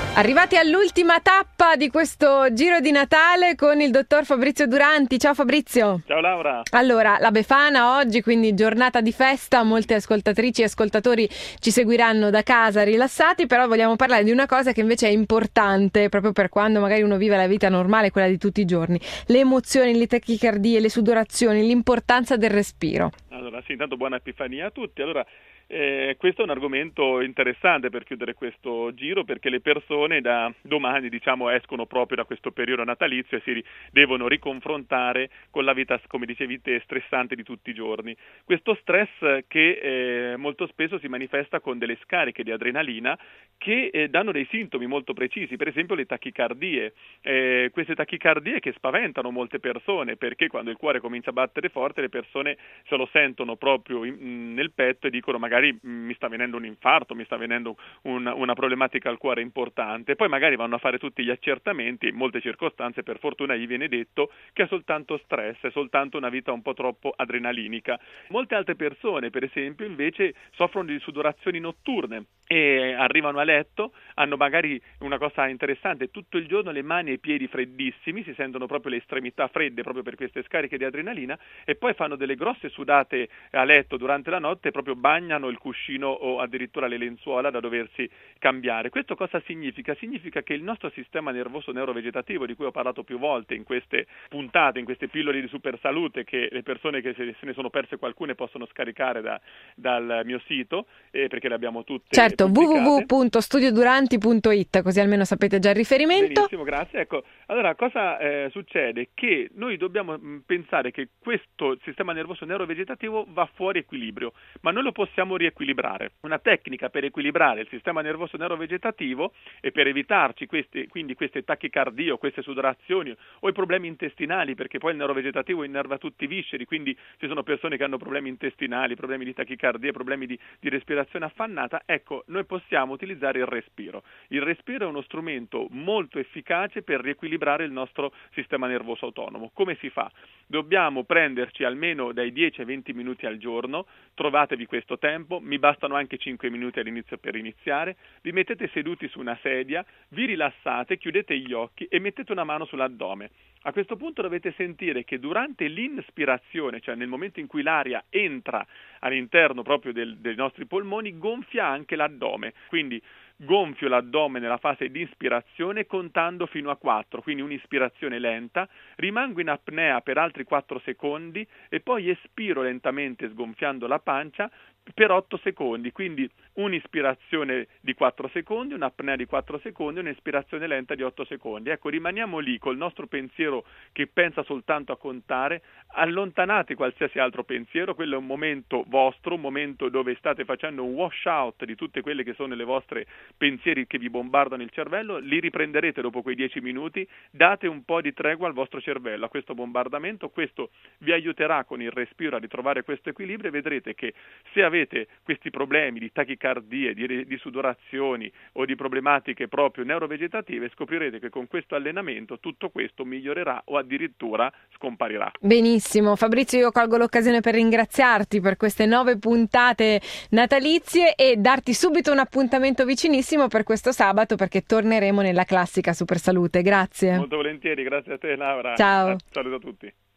Arrivati all'ultima tappa di questo giro di Natale con il dottor Fabrizio Duranti. Ciao Fabrizio. Ciao Laura. Allora, la Befana oggi, quindi giornata di festa, molte ascoltatrici e ascoltatori ci seguiranno da casa rilassati, però vogliamo parlare di una cosa che invece è importante proprio per quando magari uno vive la vita normale, quella di tutti i giorni: le emozioni, le tachicardie, le sudorazioni, l'importanza del respiro. Allora sì, intanto buona Epifania a tutti. Allora, questo è un argomento interessante per chiudere questo giro, perché le persone da domani, escono proprio da questo periodo natalizio e si devono riconfrontare con la vita, come dicevi te, stressante di tutti i giorni. Questo stress che molto spesso si manifesta con delle scariche di adrenalina che danno dei sintomi molto precisi, per esempio le tachicardie. Queste tachicardie che spaventano molte persone, perché quando il cuore comincia a battere forte le persone se lo sentono proprio nel petto e dicono magari mi sta venendo un infarto, mi sta venendo una problematica al cuore importante. Poi magari vanno a fare tutti gli accertamenti, in molte circostanze per fortuna gli viene detto che è soltanto stress, è soltanto una vita un po' troppo adrenalinica. Molte altre persone, per esempio, invece soffrono di sudorazioni notturne e arrivano a letto, hanno magari una cosa interessante, tutto il giorno le mani e i piedi freddissimi, si sentono proprio le estremità fredde proprio per queste scariche di adrenalina, e poi fanno delle grosse sudate a letto durante la notte e proprio bagnano il cuscino o addirittura le lenzuola da doversi cambiare. Questo cosa significa? Significa che il nostro sistema nervoso neurovegetativo, di cui ho parlato più volte in queste puntate, in queste pillole di super salute, che le persone che se ne sono perse qualcune possono scaricare dal mio sito, perché le abbiamo tutte certo, pubblicate. www.studioduranti.it, così almeno sapete già il riferimento. Benissimo, grazie. Ecco, allora cosa succede? Che noi dobbiamo pensare che questo sistema nervoso neurovegetativo va fuori equilibrio, ma noi lo possiamo riequilibrare. Una tecnica per equilibrare il sistema nervoso neurovegetativo e per evitarci queste tachicardie o queste sudorazioni o i problemi intestinali, perché poi il neurovegetativo innerva tutti i visceri, quindi ci sono persone che hanno problemi intestinali, problemi di tachicardia, problemi di respirazione affannata. Ecco, noi possiamo utilizzare il respiro. Il respiro è uno strumento molto efficace per riequilibrare il nostro sistema nervoso autonomo. Come si fa? Dobbiamo prenderci almeno dai 10 ai 20 minuti al giorno, trovatevi questo tempo, mi bastano anche 5 minuti all'inizio per iniziare, vi mettete seduti su una sedia, vi rilassate, chiudete gli occhi e mettete una mano sull'addome. A questo punto dovete sentire che durante l'inspirazione, cioè nel momento in cui l'aria entra all'interno proprio dei nostri polmoni, gonfia anche l'addome, quindi gonfio l'addome nella fase di ispirazione contando fino a 4, quindi un'ispirazione lenta, rimango in apnea per altri 4 secondi e poi espiro lentamente sgonfiando la pancia per 8 secondi, quindi un'ispirazione di 4 secondi, un'apnea di 4 secondi, un'espirazione lenta di 8 secondi. Ecco, rimaniamo lì col nostro pensiero che pensa soltanto a contare, allontanate qualsiasi altro pensiero, quello è un momento vostro, un momento dove state facendo un wash out di tutte quelle che sono le vostre pensieri che vi bombardano il cervello, li riprenderete dopo quei 10 minuti, date un po' di tregua al vostro cervello, a questo bombardamento, questo vi aiuterà con il respiro a ritrovare questo equilibrio e vedrete che se avete questi problemi di tachicardie, di sudorazioni o di problematiche proprio neurovegetative, scoprirete che con questo allenamento tutto questo migliorerà o addirittura scomparirà. Benissimo, Fabrizio, io colgo l'occasione per ringraziarti per queste 9 puntate natalizie e darti subito un appuntamento vicinissimo per questo sabato, perché torneremo nella classica Super Salute. Grazie. Molto volentieri, grazie a te Laura. Ciao. Saluto a tutti.